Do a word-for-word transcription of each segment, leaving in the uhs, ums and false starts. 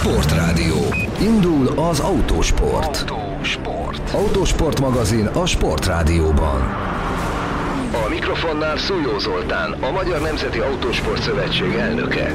Sportrádió. Indul az Autósport. Autósport. Autósport magazin a Sportrádióban. A mikrofonnál Szújó Zoltán, a Magyar Nemzeti Autósport Szövetség elnöke.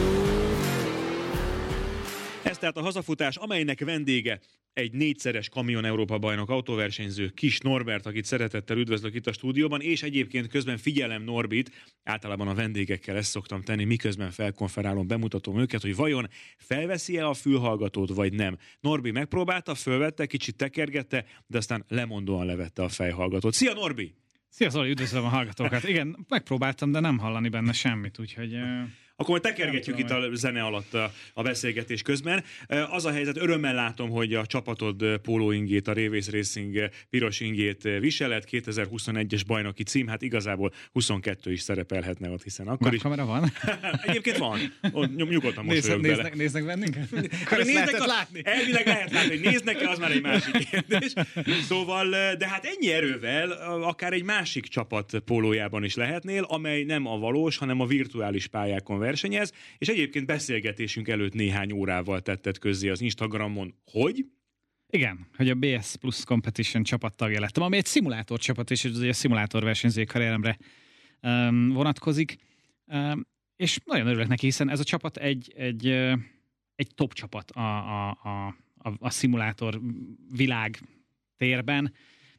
Ez tehát a hazafutás, amelynek vendége egy négyszeres Kamion Európa-bajnok autóversenyző Kiss Norbert, akit szeretettel üdvözlök itt a stúdióban, és egyébként közben figyelem Norbit, általában a vendégekkel ezt szoktam tenni, miközben felkonferálom, bemutatom őket, hogy vajon felveszi-e a fülhallgatót, vagy nem. Norbi megpróbálta, fölvette, kicsit tekergette, de aztán lemondóan levette a fejhallgatót. Szia Norbi! Szia Zoli, üdvözlöm a hallgatókat. Igen, megpróbáltam, de nem hallani benne semmit, úgyhogy... Akkor majd tekergetjük itt a zene alatt a, a beszélgetés közben. Az a helyzet, örömmel látom, hogy a csapatod pólóingét, a Révész Racing piros ingét viseled, kétezer-huszonegyes bajnoki cím, hát igazából huszonkettő is szerepelhetne ott, hiszen akkor is... kamera van? Egyébként van. Nyugodtan mosolyog bele. Néznek, néznek bennünket? Néznek a... látni. Elvileg lehet látni, hogy néznek-e, az már egy másik kérdés. Szóval, de hát ennyi erővel akár egy másik csapat pólójában is lehetnél, amely nem a valós, hanem a virtuális pályákon versenyez, és egyébként beszélgetésünk előtt néhány órával tetted közzé az Instagramon, hogy? Igen, hogy a bé es Plus Competition csapattagja lettem, ami egy szimulátor csapat, és ez a szimulátor versenyzői karrieremre um, vonatkozik, um, és nagyon örülök neki, hiszen ez a csapat egy, egy, egy top csapat a, a, a, a, a szimulátor világ térben,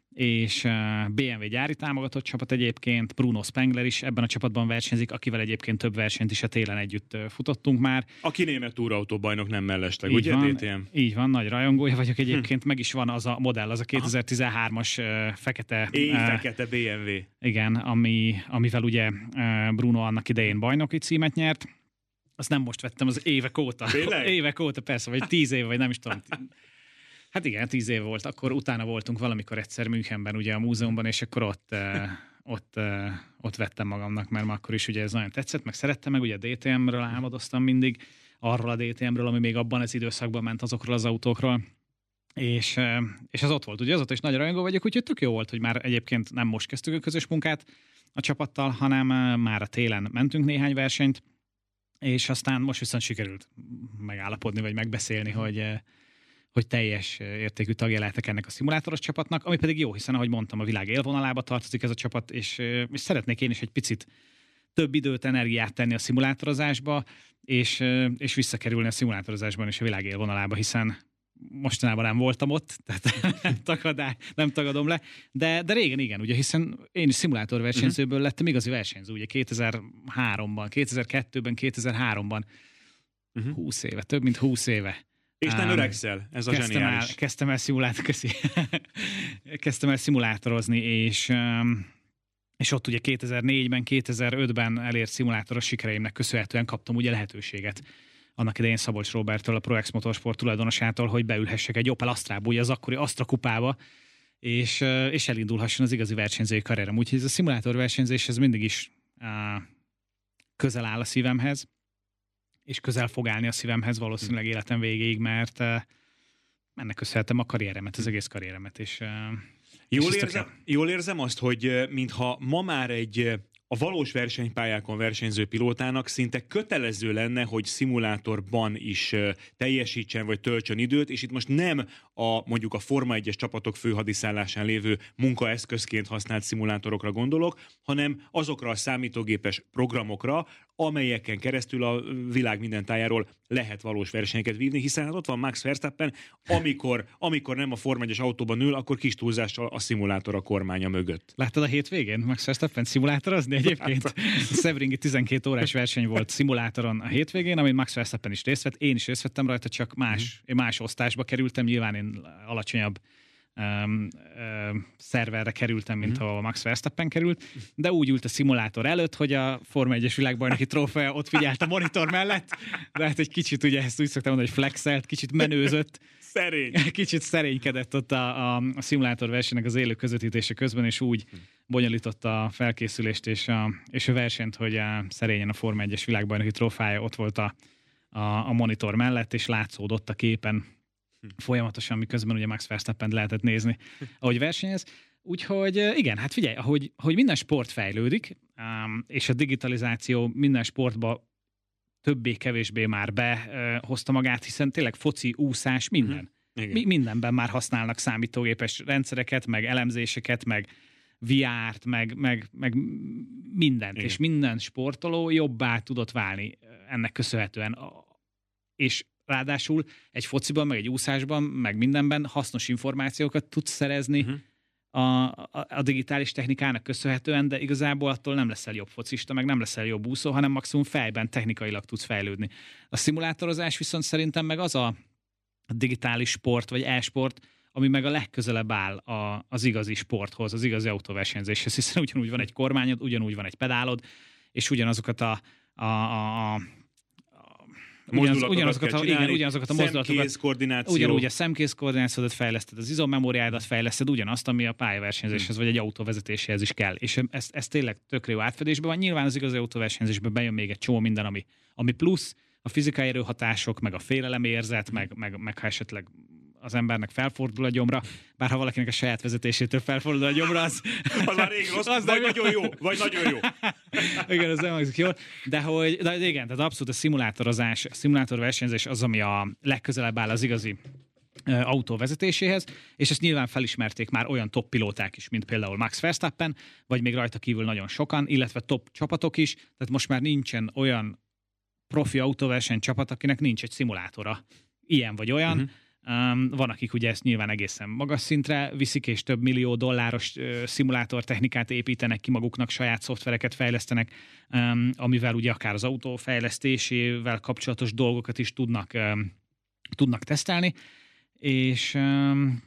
és bé em vé gyári támogatott csapat egyébként, Bruno Spengler is ebben a csapatban versenyzik, akivel egyébként több versenyt is a télen együtt futottunk már. Aki német túrautóbajnok, nem mellesleg, így ugye? Van, dé té em? Így van, nagy rajongója vagyok egyébként, hm. meg is van az a modell, az a kétezer-tizenhármas uh, fekete... Éj, uh, fekete bé em vé. Igen, ami, amivel ugye uh, Bruno annak idején bajnoki címet nyert. Azt nem most vettem, az évek óta. Tényleg? Évek óta, persze, vagy tíz év, vagy nem is tudom. Hát igen, tíz év volt, akkor utána voltunk valamikor egyszer Münchenben ugye a múzeumban, és akkor ott, uh, ott, uh, ott vettem magamnak, mert már akkor is ugye ez nagyon tetszett, meg szerettem, meg ugye a dé té emről álmodoztam mindig, arról a dé té emről, ami még abban az időszakban ment azokról az autókról, és, uh, és az ott volt, ugye azóta is nagy rajongó vagyok, úgyhogy tök jó volt, hogy már egyébként nem most kezdtük a közös munkát a csapattal, hanem uh, már a télen mentünk néhány versenyt, és aztán most viszont sikerült megállapodni, vagy megbeszélni, hogy uh, hogy teljes értékű tagja lehetek ennek a szimulátoros csapatnak, ami pedig jó, hiszen ahogy mondtam, a világ élvonalába tartozik ez a csapat, és, és szeretnék én is egy picit több időt, energiát tenni a szimulátorozásba, és, és visszakerülni a szimulátorozásban is a világ élvonalába, hiszen mostanában nem voltam ott, tehát nem, tagadá, nem tagadom le, de, de régen igen, ugye, hiszen én is szimulátorversenyzőből lettem igazi versenyző, ugye kétezer-háromban, kétezer-kettőben, kétezer-háromban, uh-huh. húsz éve, több mint húsz éve. És nem öregszel, ez a kezdtem zseniális. El, kezdtem, el szimulátor, köszi. kezdtem el szimulátorozni, és, és ott ugye kétezer-négyben, kétezer-ötben elért szimulátoros sikereimnek köszönhetően kaptam ugye lehetőséget annak idején Szabolcs Róberttől, a ProX Motorsport tulajdonosától, hogy beülhessek egy Opel Astrába, ugye az akkori Astra kupába, és, és elindulhasson az igazi versenyzői karrierem. Úgyhogy ez a szimulátor versenyzés ez mindig is uh, közel áll a szívemhez, és közel fog állni a szívemhez valószínűleg életem végéig, mert uh, ennek köszönhetem a karrieremet, az egész karrieremet. És, uh, jól, és érzem, jól érzem azt, hogy mintha ma már egy a valós versenypályákon versenyző pilótának szinte kötelező lenne, hogy szimulátorban is teljesítsen vagy töltsön időt, és itt most nem a mondjuk a Forma egyes csapatok főhadiszállásán lévő munkaeszközként használt szimulátorokra gondolok, hanem azokra a számítógépes programokra, amelyeken keresztül a világ minden tájáról lehet valós versenyeket vívni, hiszen hát ott van Max Verstappen, amikor, amikor nem a Forma egyes autóban ül, akkor kis túlzással a szimulátor a kormánya mögött. Láttad a hétvégén Max Verstappen szimulátorozni egyébként? Sebringi tizenkét órás verseny volt szimulátoron a hétvégén, amin Max Verstappen is részt vett, én is részt vettem rajta, csak más, én más osztásba kerültem, nyilván én alacsonyabb Um, um, szerverre kerültem, mint mm-hmm. ahol Max Verstappen került, de úgy ült a szimulátor előtt, hogy a Forma egyes világbajnoki trófea ott figyelt a monitor mellett, de hát egy kicsit, ugye ezt úgy szoktam mondani, hogy flexelt, kicsit menőzött. Szerény. Kicsit szerénykedett ott a, a, a szimulátor versenynek az élő közvetítése közben, és úgy bonyolította a felkészülést és a, és a versenyt, hogy a, szerényen a Forma egyes világbajnoki trófája ott volt a, a, a monitor mellett, és látszódott a képen folyamatosan, miközben ugye Max Verstappen lehetett nézni, ahogy versenyez. Úgyhogy igen, hát figyelj, ahogy, ahogy minden sport fejlődik, és a digitalizáció minden sportba többé-kevésbé már behozta magát, hiszen tényleg foci, úszás, minden. Uh-huh. Mi, mindenben már használnak számítógépes rendszereket, meg elemzéseket, meg vé er-t, meg, meg, meg mindent. Igen. És minden sportoló jobbá tudott válni ennek köszönhetően. És ráadásul egy fociban, meg egy úszásban, meg mindenben hasznos információkat tudsz szerezni uh-huh. a, a, a digitális technikának köszönhetően, de igazából attól nem leszel jobb focista, meg nem leszel jobb úszó, hanem maximum fejben technikailag tudsz fejlődni. A szimulátorozás viszont szerintem meg az a digitális sport, vagy e-sport, ami meg a legközelebb áll a, az igazi sporthoz, az igazi autóversenyzéshez, hiszen ugyanúgy van egy kormányod, ugyanúgy van egy pedálod, és ugyanazokat a, a, a, a Ugyanaz, ugyanazokat, a, igen, ugyanazokat a mozdulatokat, ugyanúgy a szemkész koordinációdat fejleszted, az izommemóriádat fejleszted, ugyanazt, ami a pályaversenyzéshez hmm. vagy egy autóvezetéséhez is kell. És ez, ez tényleg tök jó átfedésben van. Nyilván az igazi autóversenyzésben bejön még egy csomó minden, ami, ami plusz, a fizikai erőhatások, meg a félelemérzet, hmm. meg, meg, meg ha esetleg az embernek felfordul a gyomra, bár ha valakinek a saját vezetésétől felfordul a gyomra, az... az már rég rossz, az vagy nagyon jó, vagy nagyon jó. Igen, az nem hangzik jól. De hogy, de igen, tehát abszolút a szimulátorozás, a szimulátorversenyzés az, ami a legközelebb áll az igazi uh, autó vezetéséhez, és ezt nyilván felismerték már olyan top pilóták is, mint például Max Verstappen, vagy még rajta kívül nagyon sokan, illetve top csapatok is, tehát most már nincsen olyan profi autóverseny csapat, akinek nincs egy szimulátora. Ilyen vagy olyan. Uh-huh. Um, van, akik ugye ezt nyilván egészen magas szintre viszik, és több millió dolláros uh, szimulátortechnikát építenek ki maguknak, saját szoftvereket fejlesztenek, um, amivel ugye akár az autó fejlesztésével kapcsolatos dolgokat is tudnak, um, tudnak tesztelni, és um,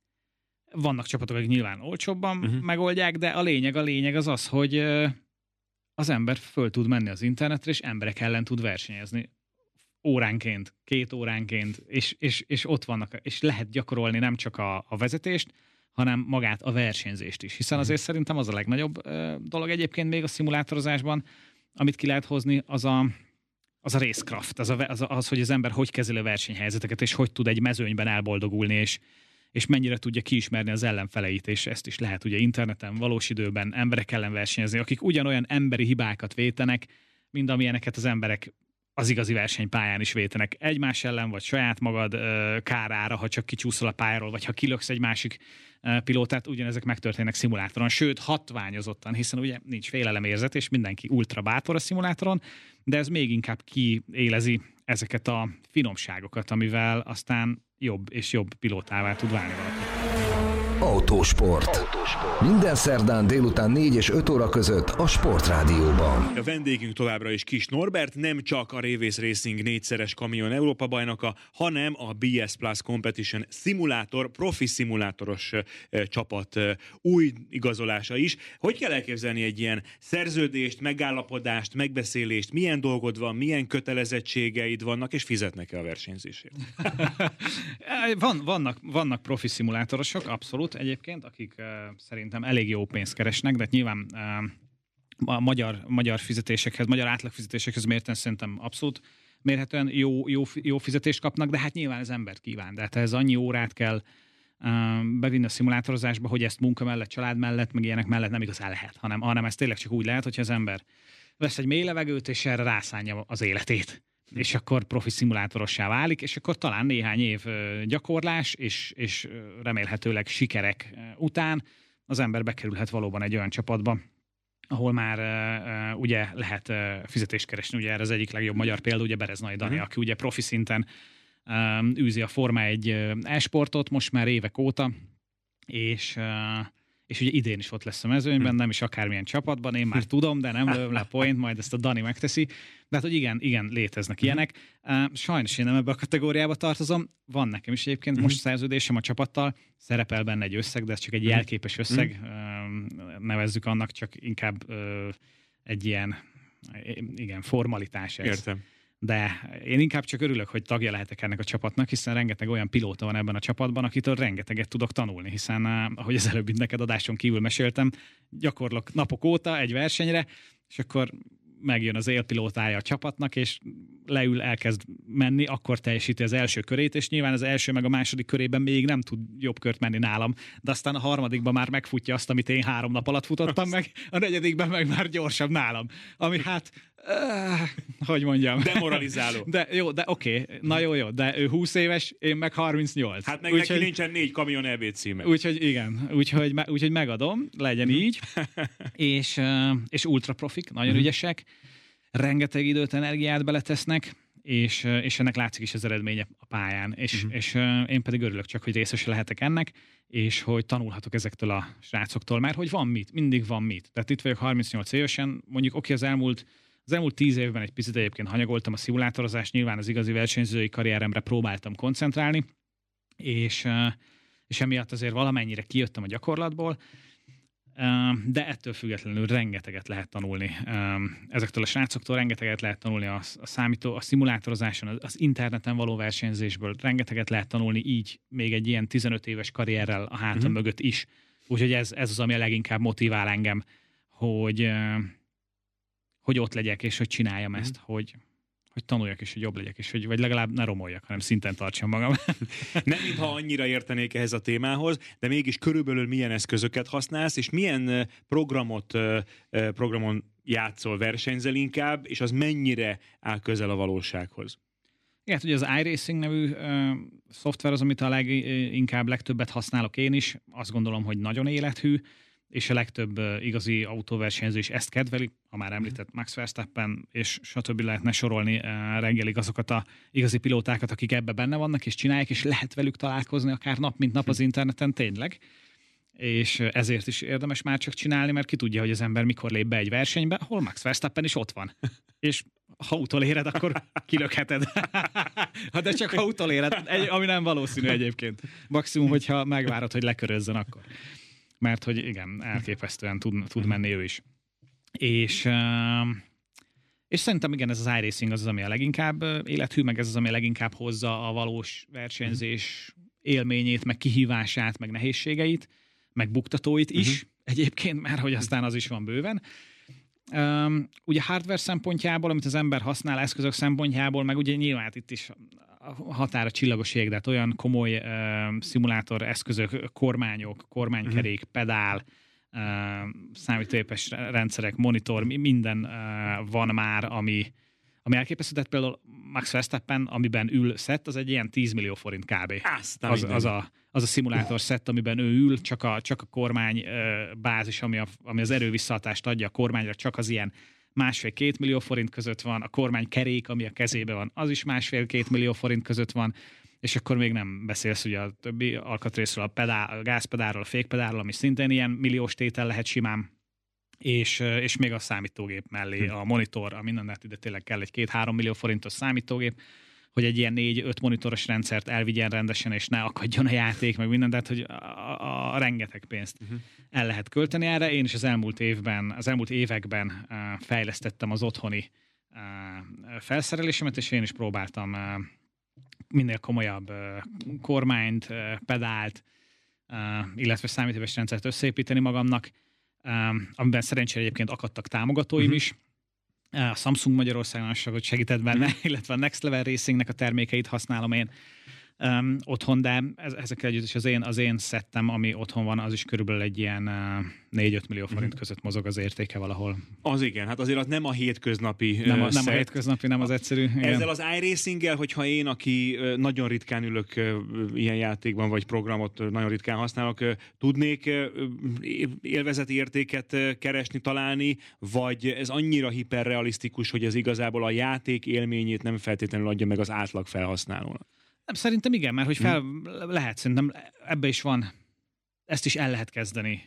vannak csapatok, akik nyilván olcsóbban uh-huh. megoldják, de a lényeg, a lényeg az az, hogy uh, az ember föl tud menni az internetre, és emberek ellen tud versenyezni. Óránként, két óránként, és, és, és ott vannak, és lehet gyakorolni nem csak a, a vezetést, hanem magát a versenyzést is. Hiszen azért szerintem az a legnagyobb uh, dolog egyébként még a szimulátorozásban, amit ki lehet hozni, az a, az a racecraft, az, a, az, az, hogy az ember hogy kezeli a versenyhelyzeteket, és hogy tud egy mezőnyben elboldogulni, és, és mennyire tudja kiismerni az ellenfeleit, és ezt is lehet ugye interneten, valós időben emberek ellen versenyezni, akik ugyanolyan emberi hibákat vétenek, mint amilyeneket az emberek az igazi versenypályán is vétenek egymás ellen, vagy saját magad ö, kárára, ha csak kicsúszol a pályáról, vagy ha kilöksz egy másik ö, pilótát, ugyanezek megtörténnek szimulátoron, sőt, hatványozottan, hiszen ugye nincs félelemérzet, és mindenki ultra bátor a szimulátoron, de ez még inkább kiélezi ezeket a finomságokat, amivel aztán jobb és jobb pilótává tud válni valaki. Autósport. Autósport. Minden szerdán délután négy és öt óra között a Sportrádióban. A vendégünk továbbra is Kiss Norbert, nem csak a Révész Racing négyszeres kamion Európa bajnoka, hanem a bé es Plus Competition szimulátor, profi szimulátoros e, csapat e, új igazolása is. Hogy kell elképzelni egy ilyen szerződést, megállapodást, megbeszélést, milyen dolgod van, milyen kötelezettségeid vannak, és fizetnek-e a versenyzésért? van, vannak, vannak profi szimulátorosok, abszolút egyébként, akik uh, szerintem elég jó pénzt keresnek, de nyilván uh, a magyar, magyar fizetésekhez, magyar átlagfizetésekhez mérten szerintem abszolút mérhetően jó, jó, jó fizetést kapnak, de hát nyilván az embert kíván. De hát ez annyi órát kell uh, bevinni a szimulátorozásba, hogy ezt munka mellett, család mellett, meg ilyenek mellett nem igazán lehet, hanem, hanem ez tényleg csak úgy lehet, hogyha az ember vesz egy mély levegőt, és erre rászánja az életét. És akkor profi szimulátorossá válik, és akkor talán néhány év gyakorlás, és, és remélhetőleg sikerek után az ember bekerülhet valóban egy olyan csapatba, ahol már uh, ugye lehet uh, fizetést keresni. Ugye erre az egyik legjobb magyar példa, ugye Bereznai Dani, uh-huh. aki ugye profi szinten um, űzi a Forma egy e-sportot most már évek óta, és... Uh, és ugye idén is ott lesz a mezőnyben, nem is akármilyen csapatban, én már tudom, de nem lövöm le a point, majd ezt a Dani megteszi. De hát, hogy igen, igen, léteznek ilyenek. Sajnos én nem ebbe a kategóriába tartozom, van nekem is egyébként most szerződésem a csapattal, szerepel benne egy összeg, de ez csak egy jelképes összeg, nevezzük annak, csak inkább egy ilyen, igen, formalitás ez. Értem. De én inkább csak örülök, hogy tagja lehetek ennek a csapatnak, hiszen rengeteg olyan pilóta van ebben a csapatban, akitől rengeteget tudok tanulni, hiszen ahogy az előbb neked adáson kívül meséltem, gyakorlok napok óta egy versenyre, és akkor megjön az élpilótája a csapatnak, és leül, elkezd menni, akkor teljesíti az első körét, és nyilván az első meg a második körében még nem tud jobb kört menni nálam, de aztán a harmadikban már megfutja azt, amit én három nap alatt futottam meg, a negyedikben meg már gyorsabb nálam. Ami hát Uh, hogy mondjam? Demoralizáló. De jó, de oké, okay. Na jó, jó, de ő húsz éves, én meg harmincnyolc. Hát meg úgy, neki hogy, nincsen négy kamion é bé címe. Úgyhogy igen, úgyhogy, úgyhogy megadom, legyen így, és, és ultra profik, nagyon ügyesek, rengeteg időt, energiát beletesznek, és, és ennek látszik is az eredménye a pályán, és, uh-huh. és én pedig örülök csak, hogy részese lehetek ennek, és hogy tanulhatok ezektől a srácoktól, mert hogy van mit, mindig van mit. Tehát itt vagyok harmincnyolc évesen, mondjuk oké, az elmúlt Az elmúlt tíz évben egy picit egyébként hanyagoltam a szimulátorozást, nyilván az igazi versenyzői karrieremre próbáltam koncentrálni, és, és emiatt azért valamennyire kijöttem a gyakorlatból, de ettől függetlenül rengeteget lehet tanulni ezektől a srácoktól, rengeteget lehet tanulni a, a számító, a szimulátorozáson, az interneten való versenyzésből, rengeteget lehet tanulni így még egy ilyen tizenöt éves karrierrel a hátam mm-hmm. mögött is. Úgyhogy ez, ez az, ami a leginkább motivál engem, hogy hogy ott legyek, és hogy csináljam ezt, mm. hogy, hogy tanuljak, és hogy jobb legyek, és hogy vagy legalább ne romoljak, hanem szinten tartsam magam. Nem mintha annyira értenék ehhez a témához, de mégis körülbelül milyen eszközöket használsz, és milyen programot, programon játszol, versenyzel inkább, és az mennyire áll közel a valósághoz? Igen, ugye az iRacing nevű uh, szoftver az, amit a leginkább legtöbbet használok én is. Azt gondolom, hogy nagyon élethű, és a legtöbb uh, igazi autóversenyző is ezt kedveli, ha már említett Max Verstappen, és stb. Lehetne sorolni uh, reggelig azokat a igazi pilótákat, akik ebbe benne vannak, és csinálják, és lehet velük találkozni akár nap, mint nap az interneten tényleg. És ezért is érdemes már csak csinálni, mert ki tudja, hogy az ember mikor lép be egy versenybe, ahol Max Verstappen is ott van. És ha utoléred, akkor kilökheted. Ha de csak ha utoléred, ami nem valószínű egyébként. Maximum, hogyha megvárod, hogy lekörözzön akkor. Mert hogy igen, elképesztően tud, tud menni ő is. És, és szerintem igen, ez az iRacing az, az, ami a leginkább élethű, meg ez az, ami a leginkább hozza a valós versenyzés élményét, meg kihívását, meg nehézségeit, meg buktatóit is uh-huh. egyébként, mert hogy aztán az is van bőven. Um, ugye hardware szempontjából, amit az ember használ, eszközök szempontjából, meg ugye nyilván itt is a határa csillagos ég, de hát olyan komoly uh, szimulátor eszközök, kormányok, kormánykerék, uh-huh. pedál, uh, számítógépes rendszerek, monitor, minden uh, van már, ami, ami elképesztő. Tehát például Max Verstappen, amiben ül szett, az egy ilyen tíz millió forint kb. Azt, az, az, a, az a szimulátor szett, amiben ő ül, csak a, csak a kormány uh, bázis, ami, a, ami az erővisszahatást adja a kormányra, csak az ilyen másfél-két millió forint között van, a kormány kerék, ami a kezébe van, az is másfél-két millió forint között van, és akkor még nem beszélsz ugye a többi alkatrészről, a, pedál, a gázpedálról, a fékpedálról, ami szintén ilyen milliós tétel lehet simán, és, és még a számítógép mellé, a monitor, a mindennel ide tényleg kell egy két-három millió forintos számítógép, hogy egy ilyen négy-öt monitoros rendszert elvigyen rendesen, és ne akadjon a játék, meg minden, tehát hogy a, a, a rengeteg pénzt uh-huh. el lehet költeni erre. Én is az elmúlt évben, az elmúlt években uh, fejlesztettem az otthoni uh, felszerelésemet, és én is próbáltam uh, minél komolyabb uh, kormányt, uh, pedált, uh, illetve számítógépes rendszert összeépíteni magamnak, um, amiben szerencsére egyébként akadtak támogatóim uh-huh. is. A Samsung Magyarországon sokat segített benne, illetve a Next Level Racingnek a termékeit használom én um, otthon, de ez, ezekkel együtt is az én, az én szettem, ami otthon van, az is körülbelül egy ilyen uh, négy-öt millió forint között mozog az értéke valahol. Az igen, hát azért az nem a hétköznapi Nem a, uh, nem a hétköznapi, nem az egyszerű. Igen. Ezzel az iRacing-gel, hogyha én, aki uh, nagyon ritkán ülök uh, ilyen játékban, vagy programot uh, nagyon ritkán használok, uh, tudnék uh, élvezeti értéket uh, keresni, találni, vagy ez annyira hiperrealisztikus, hogy ez igazából a játék élményét nem feltétlenül adja meg az átlag felhasználónak? Nem, szerintem igen, mert hogy fel hmm. lehet, szerintem ebbe is van, ezt is el lehet kezdeni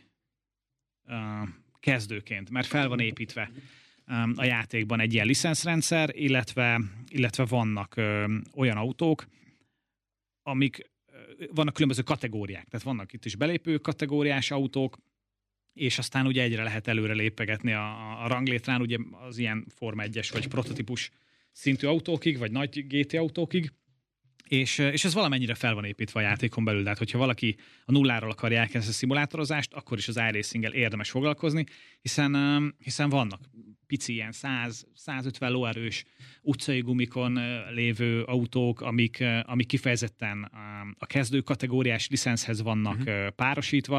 uh, kezdőként, mert fel van építve um, a játékban egy ilyen licenszrendszer, illetve, illetve vannak uh, olyan autók, amik uh, vannak különböző kategóriák, tehát vannak itt is belépő kategóriás autók, és aztán ugye egyre lehet előre lépegetni a, a ranglétrán, ugye az ilyen Forma egyes vagy prototípus szintű autókig, vagy nagy gé té autókig, És, és ez valamennyire fel van építve a játékon belül, tehát hogyha valaki a nulláról akarja elkezdeni a szimulátorozást, akkor is az iRacing-gel érdemes foglalkozni, hiszen, hiszen vannak pici ilyen száz-százötven lóerős utcai gumikon lévő autók, amik, amik kifejezetten a kezdő kategóriás licenszhez vannak uh-huh. párosítva,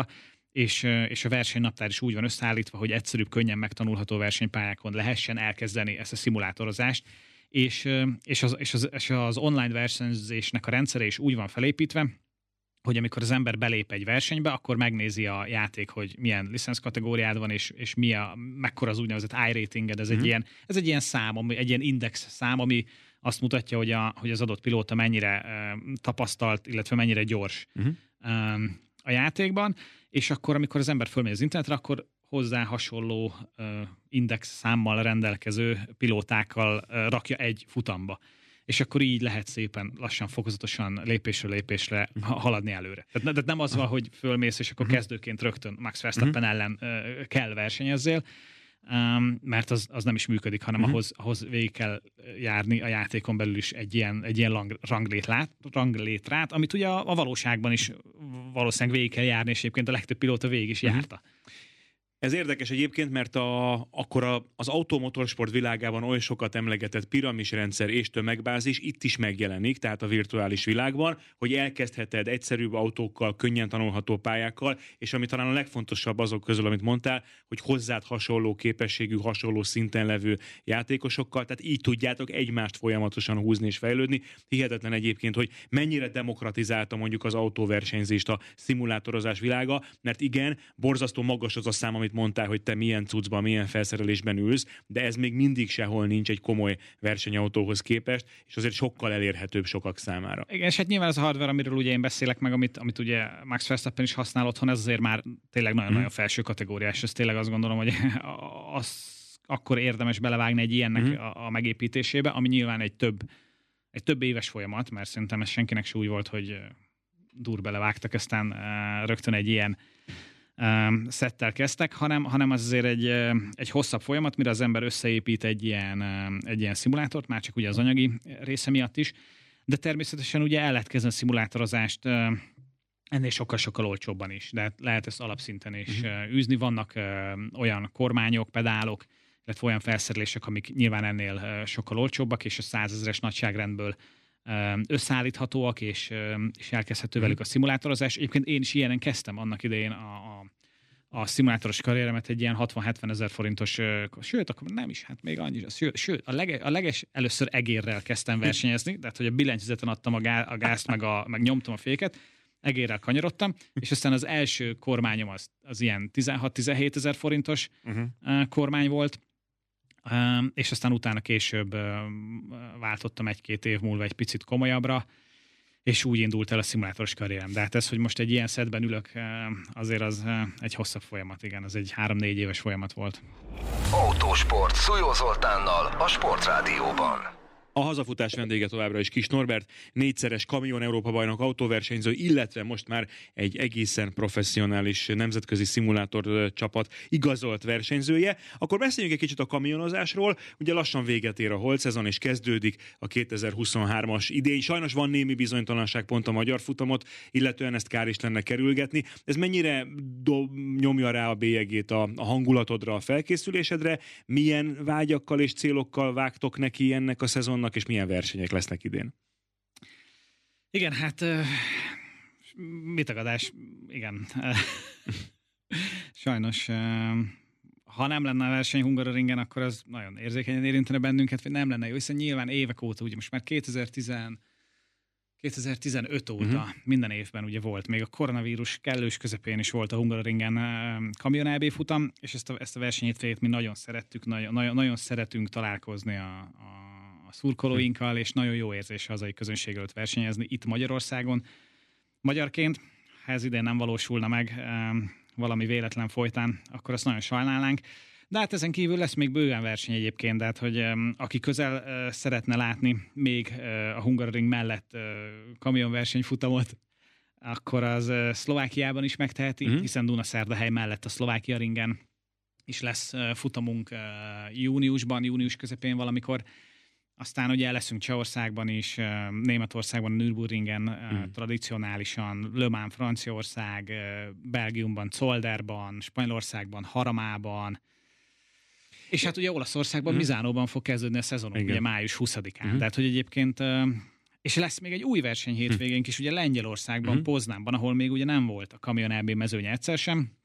és, és a versenynaptár is úgy van összeállítva, hogy egyszerűbb, könnyen megtanulható versenypályákon lehessen elkezdeni ezt a szimulátorozást, és, és, az, és, az, és az online versenyzésnek a rendszere is úgy van felépítve, hogy amikor az ember belép egy versenybe, akkor megnézi a játék, hogy milyen licensz kategóriád van, és, és mi a, mekkora az úgynevezett i-ratinged, ez, mm. egy ilyen, ez egy ilyen szám, ami, egy ilyen index szám, ami azt mutatja, hogy, a, hogy az adott pilóta mennyire uh, tapasztalt, illetve mennyire gyors mm. um, a játékban, és akkor, amikor az ember fölmegy az internetre, akkor hozzá hasonló uh, index számmal rendelkező pilótákkal uh, rakja egy futamba. És akkor így lehet szépen lassan, fokozatosan, lépésről lépésre haladni előre. Tehát, tehát nem az van, hogy fölmész, és akkor uh-huh. kezdőként rögtön Max Verstappen uh-huh. ellen uh, kell versenyezzél, um, mert az, az nem is működik, hanem uh-huh. ahhoz, ahhoz végig kell járni a játékon belül is egy ilyen, egy ilyen lang, ranglétrát, ranglétrát, amit ugye a, a valóságban is valószínűleg végig kell járni, és egyébként a legtöbb pilóta végig is uh-huh. járta. Ez érdekes egyébként, mert a, akkor a, az automotorsport világában oly sokat emlegetett piramisrendszer és tömegbázis itt is megjelenik, tehát a virtuális világban, hogy elkezdheted egyszerűbb autókkal, könnyen tanulható pályákkal, és ami talán a legfontosabb azok közül, amit mondtál, hogy hozzád hasonló képességű, hasonló szinten levő játékosokkal, tehát így tudjátok egymást folyamatosan húzni és fejlődni. Hihetetlen egyébként, hogy mennyire demokratizálta mondjuk az autóversenyzést a szimulátorozás világa, mert igen, borzasztó magas az a szám, amit mondtál, hogy te milyen cuccban, milyen felszerelésben ülsz, de ez még mindig sehol nincs egy komoly versenyautóhoz képest, és azért sokkal elérhetőbb sokak számára. Igen, és hát nyilván az a hardware, amiről ugye én beszélek meg, amit, amit ugye Max Verstappen is használ otthon, ez azért már tényleg nagyon-nagyon hmm. felső kategóriás, és tényleg azt gondolom, hogy az akkor érdemes belevágni egy ilyennek hmm. a, a megépítésébe, ami nyilván egy több, egy több éves folyamat, mert szerintem ez senkinek se úgy volt, hogy dur belevágtak, aztán uh, rögtön egy ilyen Um, szettel kezdtek, hanem, hanem az azért egy, egy hosszabb folyamat, mire az ember összeépít egy ilyen, egy ilyen szimulátort, már csak ugye az anyagi része miatt is, de természetesen ugye el lehet kezdeni a szimulátorozást uh, ennél sokkal-sokkal olcsóbban is, de lehet ezt alapszinten is uh-huh. űzni. Vannak uh, olyan kormányok, pedálok, illetve olyan felszerelések, amik nyilván ennél uh, sokkal olcsóbbak, és a százezres nagyságrendből összeállíthatóak, és, és elkezdhető velük a szimulátorozás. Egyébként én is ilyenen kezdtem annak idején a, a, a szimulátoros karrieremet, egy ilyen hatvan-hetven ezer forintos, sőt, akkor nem is, hát még annyi, sőt, sőt a, lege, a leges először egérrel kezdtem versenyezni, tehát hogy a billentyűzeten adtam a, gá, a gázt, meg, a, meg nyomtam a féket, egérrel kanyarodtam, és aztán az első kormányom az, az ilyen tizenhat-tizenhét ezer forintos uh-huh. kormány volt, Um, és aztán utána később um, váltottam egy-két év múlva egy picit komolyabbra, és úgy indult el a szimulátoros karrierem. De hát ez, hogy most egy ilyen szedben ülök, um, azért az uh, egy hosszabb folyamat, igen, az egy három-négy éves folyamat volt. Autósport Szújó Zoltánnal a Sportrádióban. A hazafutás vendége továbbra is Kiss Norbert, négyszeres kamion Európa-bajnok autóversenyző, illetve most már egy egészen professzionális nemzetközi szimulátor csapat igazolt versenyzője. Akkor beszéljünk egy kicsit a kamionozásról. Ugye lassan véget ér a holt szezon, és kezdődik a kétezer-huszonhármas idény. Sajnos van némi bizonytalanság pont a magyar futamot, illetően ezt kár is lenne kerülgetni. Ez mennyire do- nyomja rá a bélyegét a, a hangulatodra, a felkészülésedre? Milyen vágyakkal és célokkal vágtok neki ennek a szezonnak, és milyen versenyek lesznek idén? Igen, hát mit tagadás, igen. Sajnos, ha nem lenne a verseny Hungaroringen, akkor az nagyon érzékenyen érintene bennünket, vagy nem lenne jó, hiszen nyilván évek óta, ugye most már kétezer-tizenöt óta uh-huh. minden évben ugye volt, még a koronavírus kellős közepén is volt a Hungaroringen kamion é bé futam, és ezt a, ezt a versenyhétvégét mi nagyon szerettük, nagyon, nagyon, nagyon szeretünk találkozni a, a a szurkolóinkkal, és nagyon jó érzés hazai közönség előtt versenyezni itt Magyarországon. Magyarként, ha ez idén nem valósulna meg um, valami véletlen folytán, akkor azt nagyon sajnálnánk. De hát ezen kívül lesz még bőven verseny egyébként, de hát, hogy um, aki közel uh, szeretne látni még uh, a Hungaroring mellett uh, kamionversenyfutamot, akkor az uh, Szlovákiában is megteheti, mm-hmm. hiszen Dunaszerdahely mellett a Szlovákia ringen is lesz uh, futamunk uh, júniusban, június közepén valamikor. Aztán ugye leszünk Csehországban is, Németországban, Nürburgringen mm. tradicionálisan, Le Mans Franciaország, Belgiumban, Zolderban, Spanyolországban, Haramában, és hát ugye Olaszországban, mm. Misánóban fog kezdődni a szezonunk, igen. ugye május huszadikán. Mm. Tehát, hogy egyébként, és lesz még egy új verseny hétvégénk is, ugye Lengyelországban, mm. Poznánban, ahol még ugye nem volt a kamion é bé mezőnye egyszer sem,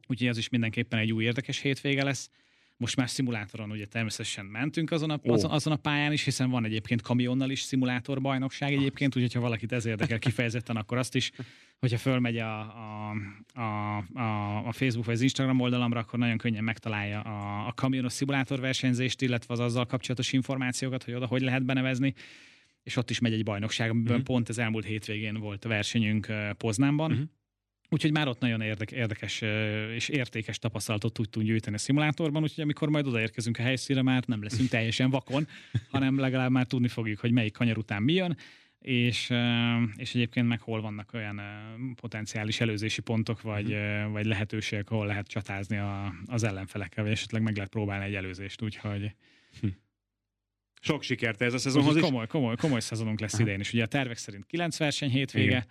úgyhogy az is mindenképpen egy új érdekes hétvége lesz. Most már szimulátoron ugye természetesen mentünk azon a, azon, azon a pályán is, hiszen van egyébként kamionnal is szimulátorbajnokság egyébként, úgyhogy ha valakit ez érdekel kifejezetten, akkor azt is, hogyha fölmegy a, a, a, a, a Facebook vagy az Instagram oldalamra, akkor nagyon könnyen megtalálja a, a kamionos szimulátorversenyzést, illetve az azzal kapcsolatos információkat, hogy oda hogy lehet benevezni, és ott is megy egy bajnokság, amiben uh-huh. pont az elmúlt hétvégén volt a versenyünk Poznánban. Uh-huh. Úgyhogy már ott nagyon érdekes és értékes tapasztalatot tudtunk gyűjteni a szimulátorban, úgyhogy amikor majd odaérkezünk a helyszínre, már nem leszünk teljesen vakon, hanem legalább már tudni fogjuk, hogy melyik kanyar után mi jön, és, és egyébként meg hol vannak olyan potenciális előzési pontok, vagy, mm. vagy lehetőségek, ahol lehet csatázni a, az ellenfelekkel, vagy esetleg meg lehet próbálni egy előzést, úgyhogy... Hm. Sok sikert ez a szezonhoz is. Komoly, komoly, komoly szezonunk lesz idén is. Ugye a tervek szerint kilenc verseny hétvége. Igen.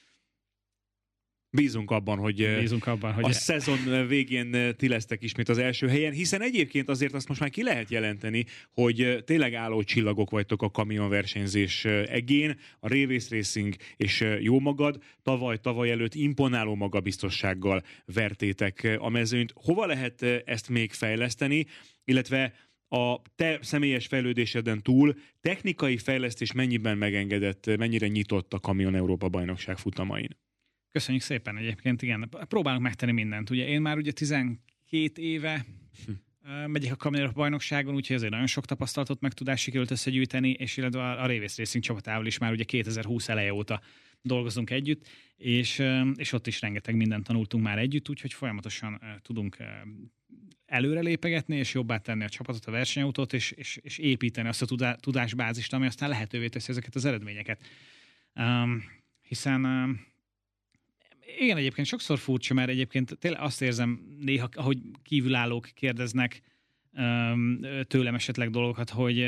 Bízunk abban, hogy, Bízunk abban, hogy a szezon végén ti lesztek ismét az első helyen, hiszen egyébként azért azt most már ki lehet jelenteni, hogy tényleg álló csillagok vagytok a kamionversenyzés egén, a Révész Racing és jó magad, tavaly, tavaly előtt imponáló magabiztossággal vertétek a mezőnyt. Hova lehet ezt még fejleszteni, illetve a te személyes fejlődéseden túl technikai fejlesztés mennyiben megengedett, mennyire nyitott a Kamion Európa bajnokság futamain? Köszönjük szépen egyébként, igen. Próbálunk megtenni mindent. Ugye én már ugye tizenkét éve hm. megyek a Kamion Európa bajnokságon, úgyhogy ezért nagyon sok tapasztalatot, meg tudást sikerült összegyűjteni, és illetve a Révész Racing csapatával is már ugye kétezer-húsz eleje óta dolgozunk együtt, és, és ott is rengeteg mindent tanultunk már együtt, úgyhogy folyamatosan tudunk előrelépegetni, és jobbá tenni a csapatot, a versenyautót, és, és, és építeni azt a tudásbázist, ami aztán lehetővé teszi ezeket az eredményeket. Um, hiszen um, igen, egyébként sokszor furcsa, mert egyébként tényleg azt érzem néha, ahogy kívülállók kérdeznek um, tőlem esetleg dolgokat, hogy,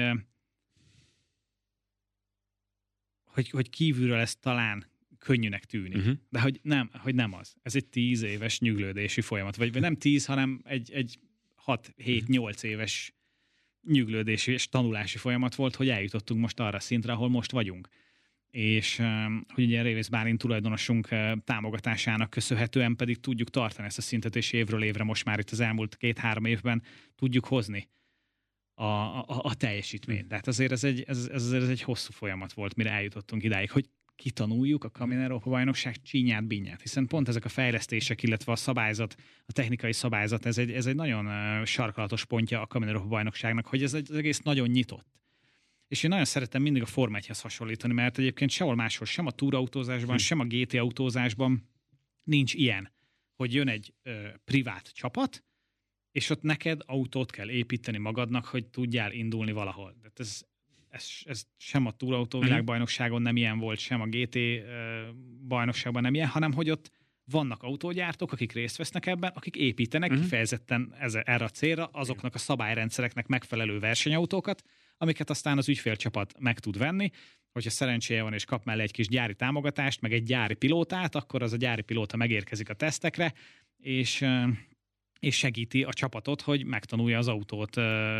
hogy, hogy kívülről ez talán könnyűnek tűnik. Uh-huh. De hogy nem, hogy nem az. Ez egy tíz éves nyüglődési folyamat. Vagy, vagy nem tíz, hanem egy, egy hat, hét, nyolc éves nyüglődési és tanulási folyamat volt, hogy eljutottunk most arra szintre, ahol most vagyunk. És hogy ugye Révész Bálint tulajdonosunk támogatásának köszönhetően pedig tudjuk tartani ezt a szintet, és évről évre most már itt az elmúlt két-három évben tudjuk hozni a, a, a teljesítményt. Tehát azért ez egy, ez, ez, ez egy hosszú folyamat volt, mire eljutottunk idáig, hogy kitanuljuk a Kamion Európa bajnokság csínyát, bínyát, hiszen pont ezek a fejlesztések, illetve a szabályzat, a technikai szabályzat, ez egy, ez egy nagyon sarkalatos pontja a Kamion Európa bajnokságnak, hogy ez egy, az egész nagyon nyitott. És én nagyon szeretem mindig a Forma egyhez hasonlítani, mert egyébként sehol máshol, sem a túrautózásban, hm. sem a gé té autózásban nincs ilyen, hogy jön egy ö, privát csapat, és ott neked autót kell építeni magadnak, hogy tudjál indulni valahol. Tehát ez, ez, ez sem a túrautó világbajnokságon nem ilyen volt, sem a gé té ö, bajnokságban nem ilyen, hanem hogy ott vannak autógyártók, akik részt vesznek ebben, akik építenek uh-huh. kifejezetten ez, erre a célra azoknak a szabályrendszereknek megfelelő versenyautókat, amiket aztán az ügyfélcsapat meg tud venni. Hogyha szerencséje van és kap mellé egy kis gyári támogatást, meg egy gyári pilótát, akkor az a gyári pilóta megérkezik a tesztekre, és, és segíti a csapatot, hogy megtanulja az autót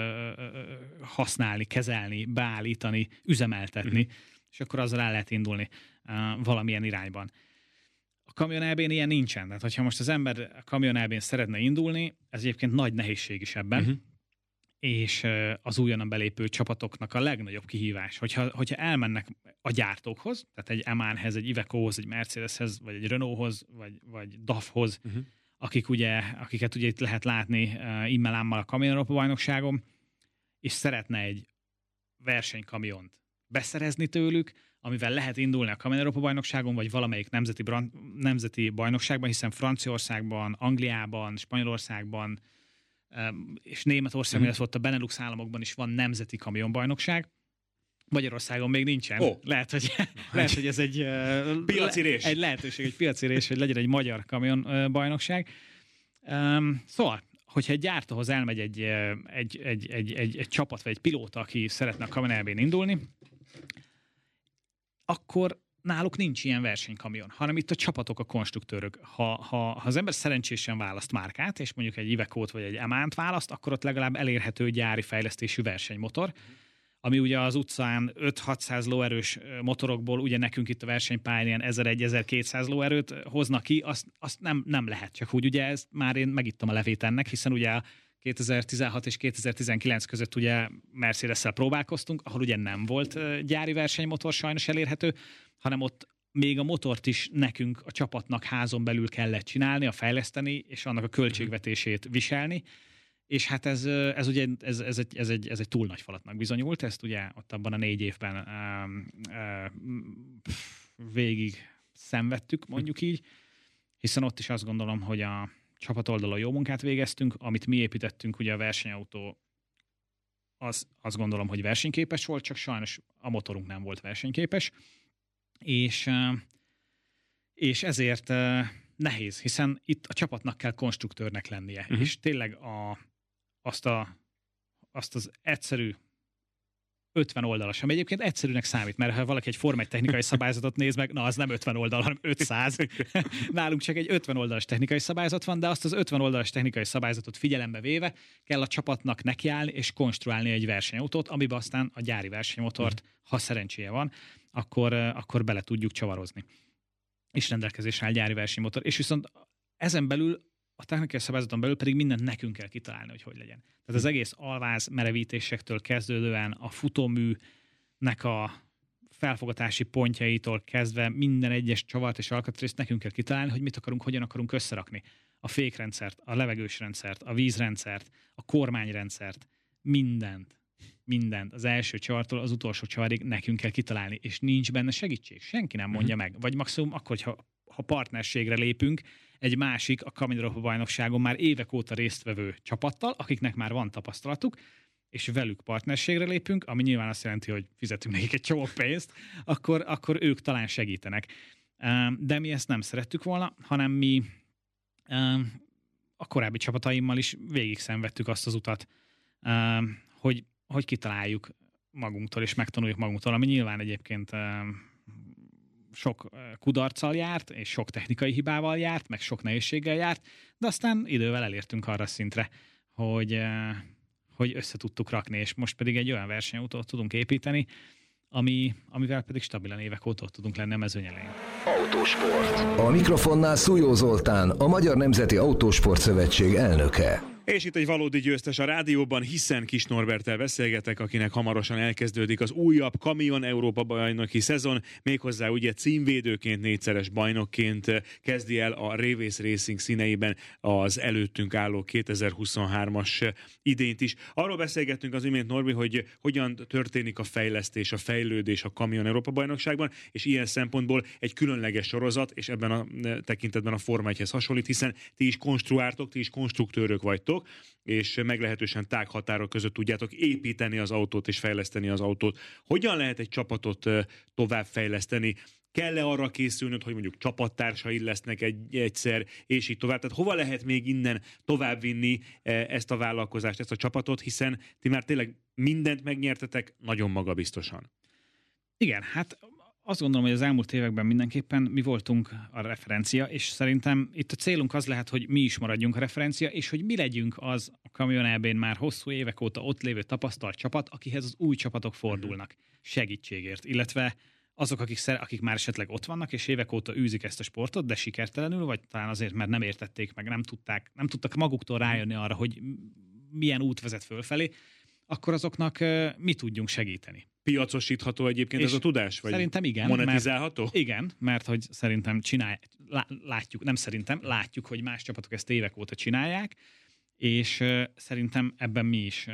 használni, kezelni, beállítani, üzemeltetni, uh-huh. és akkor azzal el lehet indulni valamilyen irányban. A Kamion é bén ilyen nincsen. Tehát, hogyha most az ember a Kamion é bén szeretne indulni, ez egyébként nagy nehézség is ebben, uh-huh. és az újonnan belépő csapatoknak a legnagyobb kihívás, hogyha, hogyha elmennek a gyártókhoz, tehát egy Emanhez, egy Ivecohoz, egy Mercedeshez, vagy egy Renaulthoz, vagy, vagy dé á ef-hoz, uh-huh. akik ugye, akiket ugye itt lehet látni uh, immelámmal a Kamion Európa bajnokságon, és szeretne egy versenykamiont beszerezni tőlük, amivel lehet indulni a Kamion Európa bajnokságon, vagy valamelyik nemzeti, brand, nemzeti bajnokságban, hiszen Franciaországban, Angliában, Spanyolországban és Németországban, illetve ott a Benelux államokban is van nemzeti kamionbajnokság. Magyarországon még nincsen. Oh. Lehet, hogy, lehet, hogy ez egy piaci rés. Egy lehetőség, egy piaci rés, hogy legyen egy magyar kamionbajnokság. Szóval, hogyha egy gyártóhoz elmegy egy, egy, egy, egy, egy, egy csapat, vagy egy pilóta, aki szeretne a Kamion é bén indulni, akkor náluk nincs ilyen versenykamion, hanem itt a csapatok, a konstruktőrök. Ha, ha, ha az ember szerencsésen választ márkát, és mondjuk egy Iveco-t vagy egy Emánt választ, akkor ott legalább elérhető gyári fejlesztésű versenymotor, ami ugye az utcán öt-hatszáz lóerős motorokból, ugye nekünk itt a versenypályán ilyen ezer-egy-ezerkétszáz lóerőt hoznak ki, azt, azt nem, nem lehet csak úgy. Ugye ezt már én megittam a levét ennek, hiszen ugye kétezer-tizenhat és kétezer-tizenkilenc között ugye Mercedes-szel próbálkoztunk, ahol ugye nem volt gyári versenymotor sajnos elérhető, hanem ott még a motort is nekünk, a csapatnak házon belül kellett csinálni, a fejleszteni, és annak a költségvetését viselni. És hát ez, ez ugye ez, ez, egy, ez, egy, ez egy túl nagy falatnak bizonyult, ezt ugye ott abban a négy évben um, um, végig szenvedtük, mondjuk így, hiszen ott is azt gondolom, hogy a csapat oldalon jó munkát végeztünk, amit mi építettünk, ugye a versenyautó, az, azt gondolom, hogy versenyképes volt, csak sajnos a motorunk nem volt versenyképes, és, és ezért nehéz, hiszen itt a csapatnak kell konstruktőrnek lennie, uh-huh. és tényleg a, azt, a, azt az egyszerű ötven oldalas, ami egyébként egyszerűnek számít, mert ha valaki egy Forma egy technikai szabályzatot néz meg, na az nem ötven oldal, hanem ötszáz. Nálunk csak egy ötven oldalas technikai szabályzat van, de azt az ötven oldalas technikai szabályzatot figyelembe véve kell a csapatnak nekiállni és konstruálni egy versenyautót, amiben aztán a gyári versenymotort, uh-huh. ha szerencséje van, akkor, akkor bele tudjuk csavarozni. És rendelkezésre áll gyári versenymotor. És viszont ezen belül, a technikai szabályzaton belül pedig mindent nekünk kell kitalálni, hogy hogy legyen. Tehát az egész alváz merevítésektől kezdődően a futóműnek a felfogatási pontjaitól kezdve minden egyes csavart és alkatrészt nekünk kell kitalálni, hogy mit akarunk, hogyan akarunk összerakni. A fékrendszert, a levegős rendszert, a vízrendszert, a kormányrendszert, mindent. Mindent. Az első csavartól az utolsó csavarig nekünk kell kitalálni, és nincs benne segítség. Senki nem mondja uh-huh. meg. Vagy maximum akkor, ha, ha partnerségre lépünk egy másik, a Kamion Európa bajnokságon már évek óta résztvevő csapattal, akiknek már van tapasztalatuk, és velük partnerségre lépünk, ami nyilván azt jelenti, hogy fizetünk nekik egy csomó pénzt, akkor, akkor ők talán segítenek. De mi ezt nem szerettük volna, hanem mi a korábbi csapataimmal is végig szenvedtük azt az utat, hogy hogy kitaláljuk magunktól, és megtanuljuk magunktól, ami nyilván egyébként sok kudarccal járt, és sok technikai hibával járt, meg sok nehézséggel járt, de aztán idővel elértünk arra szintre, hogy, hogy össze tudtuk rakni, és most pedig egy olyan versenyautót tudunk építeni, ami, amivel pedig stabilan évek óta tudunk lenni a mezőny elején. Autósport. A mikrofonnál Szújó Zoltán, a Magyar Nemzeti Autósport Szövetség elnöke. És itt egy valódi győztes a rádióban, hiszen Kis Norberttel beszélgetek, akinek hamarosan elkezdődik az újabb Kamion Európa bajnoki szezon, méghozzá ugye címvédőként, négyszeres bajnokként kezdi el a Révész Racing színeiben az előttünk álló kétezer-huszonhármas idényt is. Arról beszélgettünk az imént, Norbi, hogy hogyan történik a fejlesztés, a fejlődés a Kamion Európa bajnokságban, és ilyen szempontból egy különleges sorozat, és ebben a tekintetben a Forma egyhez hasonlít, hiszen ti is konstruáltok, ti is konstruktőrök vagytok, és meglehetősen tág határok között tudjátok építeni az autót és fejleszteni az autót. Hogyan lehet egy csapatot tovább fejleszteni? Kell-e arra készülnöd, hogy mondjuk csapattársaid lesznek egy, egyszer, és így tovább? Tehát hova lehet még innen továbbvinni ezt a vállalkozást, ezt a csapatot, hiszen ti már tényleg mindent megnyertetek nagyon magabiztosan. Igen, hát azt gondolom, hogy az elmúlt években mindenképpen mi voltunk a referencia, és szerintem itt a célunk az lehet, hogy mi is maradjunk a referencia, és hogy mi legyünk az a Kamion é bén már hosszú évek óta ott lévő tapasztalt csapat, akihez az új csapatok fordulnak segítségért, illetve azok, akik, szer- akik már esetleg ott vannak, és évek óta űzik ezt a sportot, de sikertelenül, vagy talán azért, mert nem értették meg, nem tudták, nem tudtak maguktól rájönni arra, hogy milyen út vezet fölfelé, akkor azoknak uh, mi tudjunk segíteni. Piacosítható egyébként és ez a tudás? Vagy szerintem igen. monetizálható? Mert, igen, mert hogy szerintem csinálj, látjuk, nem szerintem, látjuk, hogy más csapatok ezt évek óta csinálják, és uh, szerintem ebben mi is uh,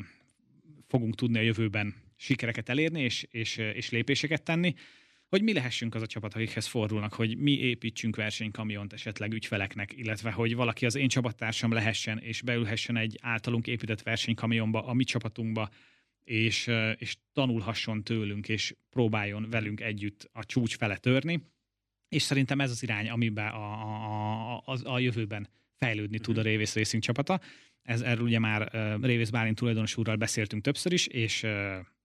fogunk tudni a jövőben sikereket elérni, és, és, és lépéseket tenni, hogy mi lehessünk az a csapat, akikhez fordulnak, hogy mi építsünk versenykamiont esetleg ügyfeleknek, illetve hogy valaki az én csapattársam lehessen, és beülhessen egy általunk épített versenykamionba, a mi csapatunkba, és, és tanulhasson tőlünk, és próbáljon velünk együtt a csúcs fele törni. És szerintem ez az irány, amiben a, a, a, a jövőben fejlődni tud a Révész Racing csapata. Ez, erről ugye már uh, Révész Bálint tulajdonos úrral beszéltünk többször is, és uh,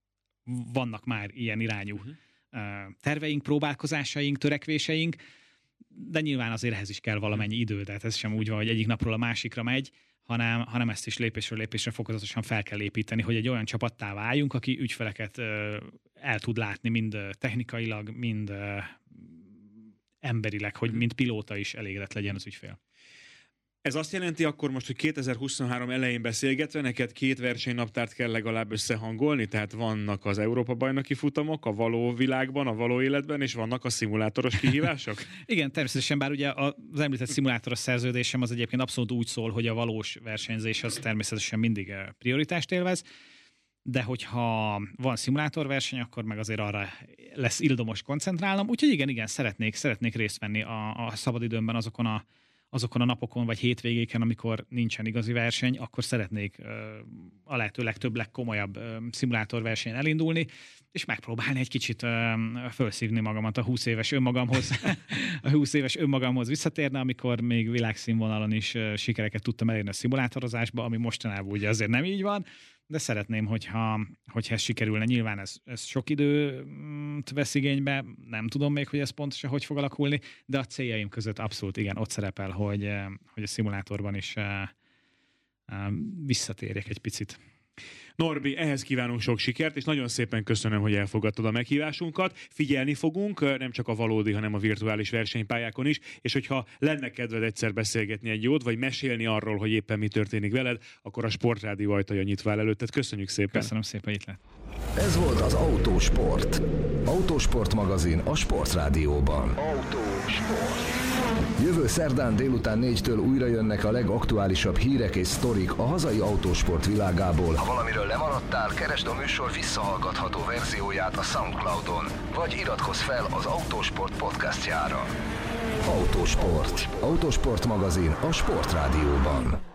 vannak már ilyen irányú uh-huh. uh, terveink, próbálkozásaink, törekvéseink, de nyilván azért ehhez is kell valamennyi idő, tehát ez sem úgy van, hogy egyik napról a másikra megy, hanem, hanem ezt is lépésről lépésre fokozatosan fel kell építeni, hogy egy olyan csapattá váljunk, aki ügyfeleket ö, el tud látni, mind technikailag, mind ö, emberileg, hogy mind pilóta is elégedett legyen az ügyfél. Ez azt jelenti akkor most, hogy kétezer-huszonhárom elején beszélgetve neked két versenynaptárt kell legalább összehangolni, tehát vannak az Európa-bajnoki futamok a való világban, a való életben, és vannak a szimulátoros kihívások? Igen, természetesen, bár ugye az említett szimulátoros szerződésem az egyébként abszolút úgy szól, hogy a valós versenyzés az természetesen mindig prioritást élvez, de hogyha van szimulátorverseny, akkor meg azért arra lesz ildomos koncentrálnom, úgyhogy igen, igen, szeretnék, szeretnék részt venni a, a szabadidőmben azokon a azokon a napokon vagy hétvégéken, amikor nincsen igazi verseny, akkor szeretnék uh, a lehető legtöbb, legkomolyabb uh, szimulátorversenyen elindulni, és megpróbálni egy kicsit uh, felszívni magamat a húsz éves önmagamhoz, a húsz éves önmagamhoz visszatérni, amikor még világszínvonalon is uh, sikereket tudtam elérni a szimulátorozásba, ami mostanában ugye azért nem így van, de szeretném, hogyha, hogyha ez sikerülne. Nyilván ez, ez sok időt vesz igénybe, nem tudom még, hogy ez pontosan hogy fog alakulni, de a céljaim között abszolút igen, ott szerepel, hogy, hogy a szimulátorban is visszatérjek egy picit. Norbi, ehhez kívánunk sok sikert, és nagyon szépen köszönöm, hogy elfogadtad a meghívásunkat. Figyelni fogunk, nem csak a valódi, hanem a virtuális versenypályákon is, és hogyha lenne kedved egyszer beszélgetni egy jót, vagy mesélni arról, hogy éppen mi történik veled, akkor a Sportrádió ajtaja nyitva áll előtted. Köszönjük szépen! Köszönöm szépen, itt lett. Ez volt az Autósport. Autósport magazin a Sportrádióban. Autósport. Jövő szerdán délután négytől újra jönnek a legaktuálisabb hírek és sztorik a hazai autósport világából. Ha valamiről lemaradtál, keresd a műsor visszahallgatható verzióját a SoundCloudon, vagy iratkozz fel az Autósport podcastjára. Autósport. Autósport magazin a Sportrádióban.